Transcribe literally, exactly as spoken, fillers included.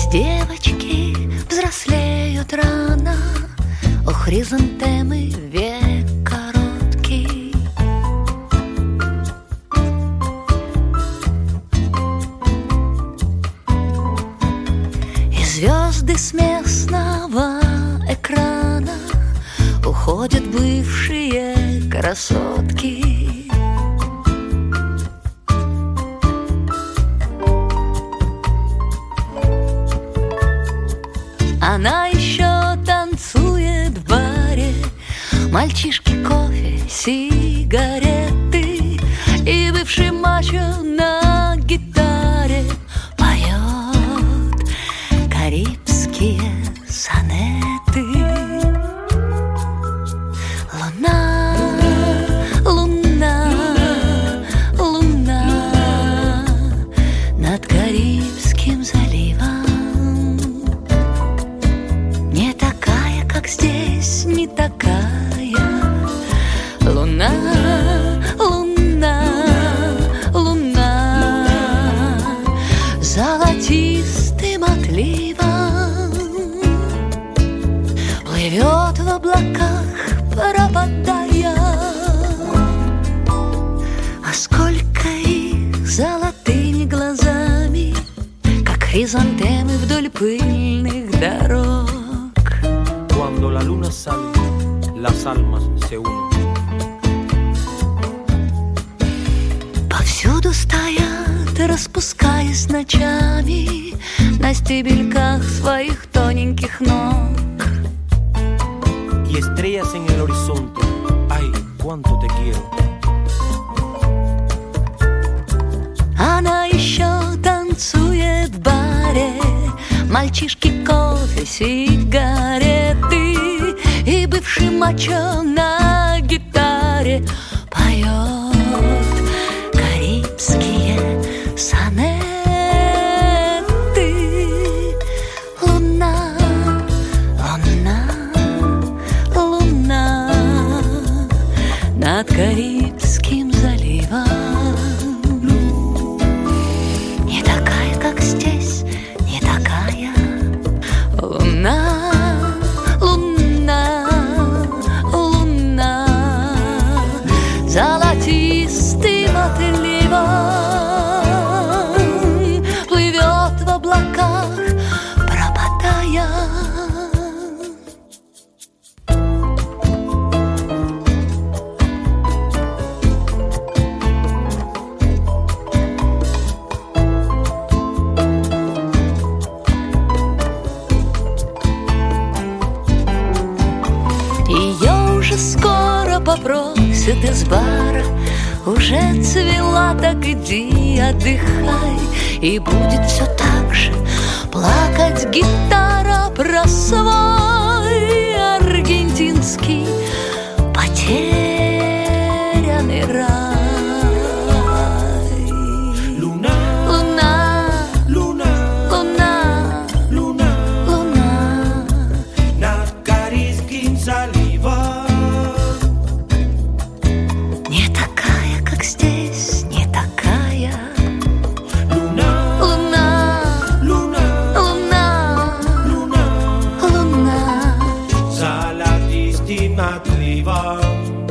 Девочки взрослеют рано, у хризантемы век короткий. И звезды с местного экрана уходят бывшие красотки. Она еще танцует в баре, мальчишки, кофе, сигареты, и бывший мачо на гитаре поет карибские сонеты. Луна, луна, луна над Карибским заливом. Не такая, как здесь, не такая. Луна, луна, луна золотистым отливом плывет в облаках, пропадая. А сколько их золотыми глазами, как хризантемы вдоль пыльных дорог. Cuando la luna sale, las almas se unen. Повсюду стоят, распускаясь ночами на стебельках своих тоненьких ног. Y estrellas en el horizonte, ay, cuánto te quiero. Она еще танцует в баре, мальчишки, кофе, сигареты, и бывший мачо на гитаре поет карибские сонеты. Луна, луна, луна над Карибским заливом. Не такая, как здесь, не такая. Луна, луна, луна золотистым отливом плывет в облаках, пропадая. Скоро попросят из бара, уже цвела, так иди отдыхай. И будет все так же плакать гитара про свой аргентинский потерянный рай. Luna, Луна, luna, луна, luna луна над Карибским заливом. здесь не такая. Луна, Луна, luna, луна, luna луна золотистым отливом